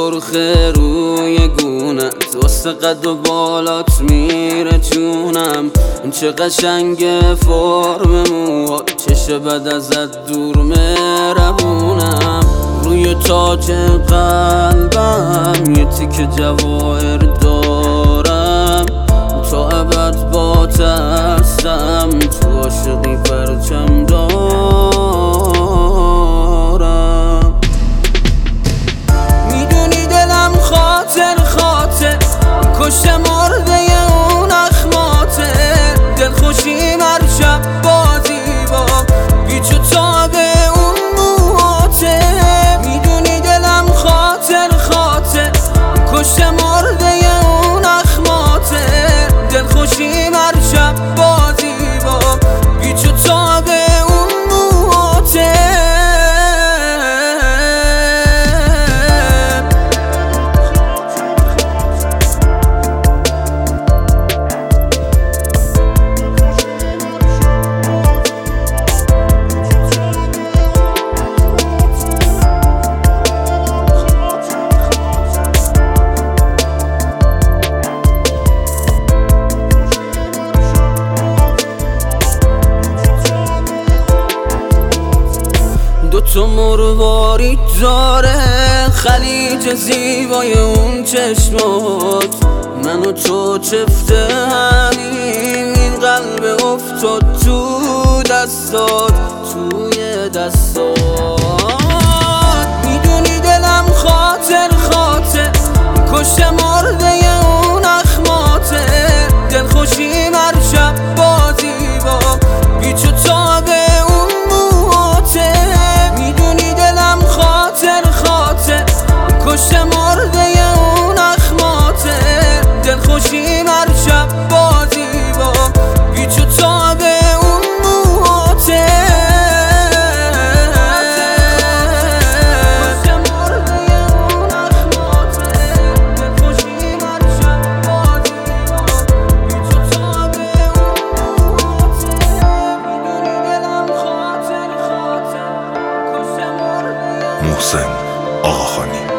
سرخه روی گونت واسه قد و بالات میره جونم. چه قشنگ فرم موهات، چش بد ازت دور مهربونم. روی تاج قلبم یه تیکه جواهر دارم، تا ابد بات هستم، تو عاشقی پرچم دارم. میدونی دلم خاطر کشته مرده اون اخماته. دلخوشیم هر شب بازی با گیج و تاب اون موهاته. میدونی دلم خاطر کشته مرده اون اخماته. دلخوشیم هر شب بازی با گیج و تاب اون موهاته. تو مروارید داره خلیج زیبای اون چشمات. من و تو چفته همین، این قلب افتاد تو دستات، توی دستات. میدونی دلم خاطر کشته مرده اون اخماته. دلخوشیم هر شب بازی با گیج و تاب اون موهاته. کشته مرده اون اخماته. دلخوشیم هر شب بازی با گیج و تاب اون موهاته. کشته مرده اون اخماته. دلخوشیم هر شب بازی با گیج و تاب اون موهاته. میدونی دلم خاطر کشته مرده. محسن آقاخانی.